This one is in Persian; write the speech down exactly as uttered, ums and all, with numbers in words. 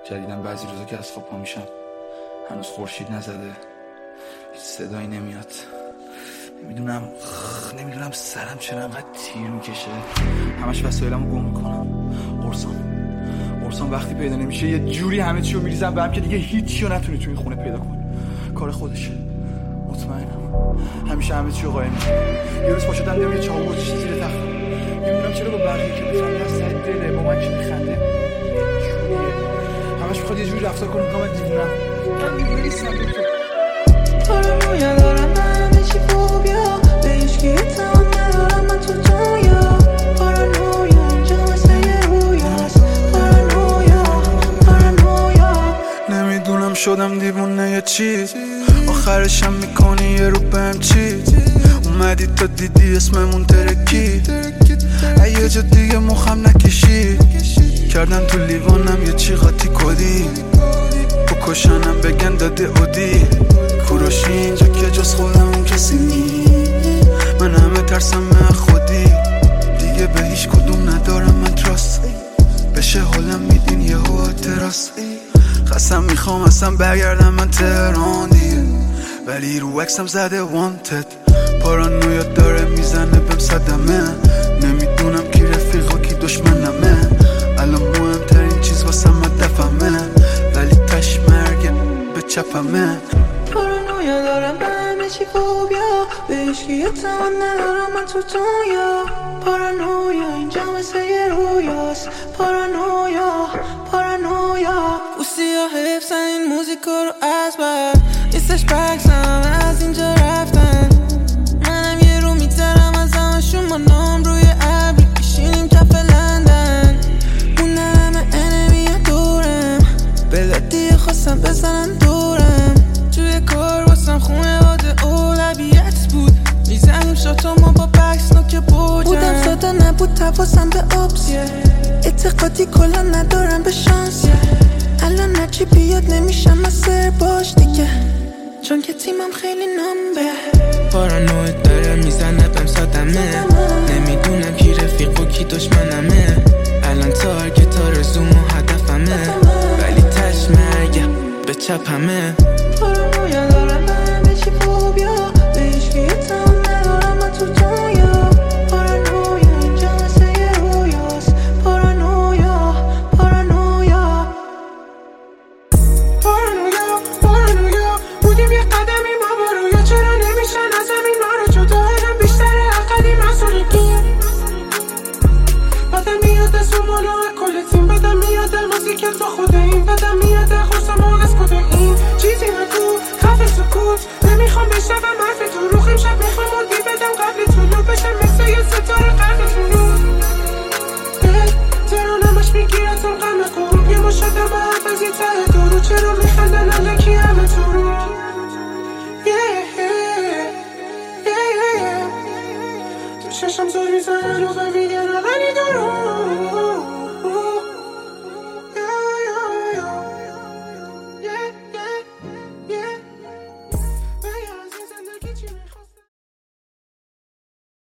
جدیدن بعضی روزا که از خواب پا میشم هنوز خورشید نزده، هیچ صدایی نمیاد. نمیدونم نمیدونم سرم چرا انقدر تیر میکشه، همش وسایلمو گم میکنم. قرصام قرصام وقتی پیدا نمیشه یه جوری همه چی رو میریزم به هم که دیگه هیچی رو نتونی تو این خونه پیدا کن. کار خودشه، مطمئنم. همیشه همه چی رو قایم میکنم. یه روز پاشدم دیدم یه چاقو گذاشته زیر تخت. نمیدونم چرا با بقیه که میفهمی از سر دله، با من که میخنده جوریه. همش میخواد یه جوری رفتار کنه که من دیوونم. من دیوونه نیستم. پارانویا دارم من همه چی فوبیا، به هیچکی اعتماد ندارم من تو دنیا. پارانویا اینجا مثل یه رویاست. پارانویا پارانویا نمیدونم شدم دیوونه یه چیز، آخرشم میکنی یه رو بهم چی. اومدی تا دیدی اسممون ترکید، یه جا دیگه مخم نکشید. کردن تو لیوانم یه چی قاطی کدی، بکشنم بگن داده اودی. کوروشی اینجا که جز خودم کسی نی، من همه ترسم من خودی. دیگه به هیچ کدوم ندارم من تراست، بشه حالم میدین یه هوا تراس. قسم میخوام اصلا برگردم من تهران دیگه، ولی رو عکسم زده وانتد. پارانویا داره میزنه بهم صدمه، نمیدونم کی رفیقا کی دشمنمه. الان مهمترین چیز واسم هدفمه، ولی تش مرگه به چپمه. پارانویا دارم من همه چی فوبیا، به هیچکی اعتماد ندارم من تو دنیا. پارانویا اینجا مثل یه رویاست. پارانویا پارانویا بوسیا حفظن این موزیکا رو از بر نیستش بکسم از اینجا رفتن. منم یه رو میترم از همشون با نام روی ابری میشینیم کف لندن. اون همه انمی ها دورم، بلدی خواستم بزنن دورم. توی کار واسم خونه واده اولویت بود، میزنیم شاتا ما با بکس نوک بوجم. بودم ساده نبود تواسم به آبس، اعتقادی کلا ندارم به شانس. الان هرچی بیاد نمیشم مستر باش دیگه، چون که تیمم خیلی نامبه. پارانوی داره میزنه بهم صدمه، نمیدونم کی رفیق و کی دشمنمه. الان تارگت آرزوم و هدفمه، ولی تش مرگه به چپمه. پارانویا دارم من همه چی فوبیا، به هیچکی اعتماد ندارم من تو دنیا. پارانویا اینجا مثل یه رویاست. پارانویا پارانویا پارانویا پارانویا بودیم یه قدمی ما با رویا. چرا نمیشن از همین ما رو جدا، علم بیشتر عقلی مسئولیتیه. بدم میاد از اون مالا کل تیم، بدم میاد موزیکت با خود این، بدم میاد خورسم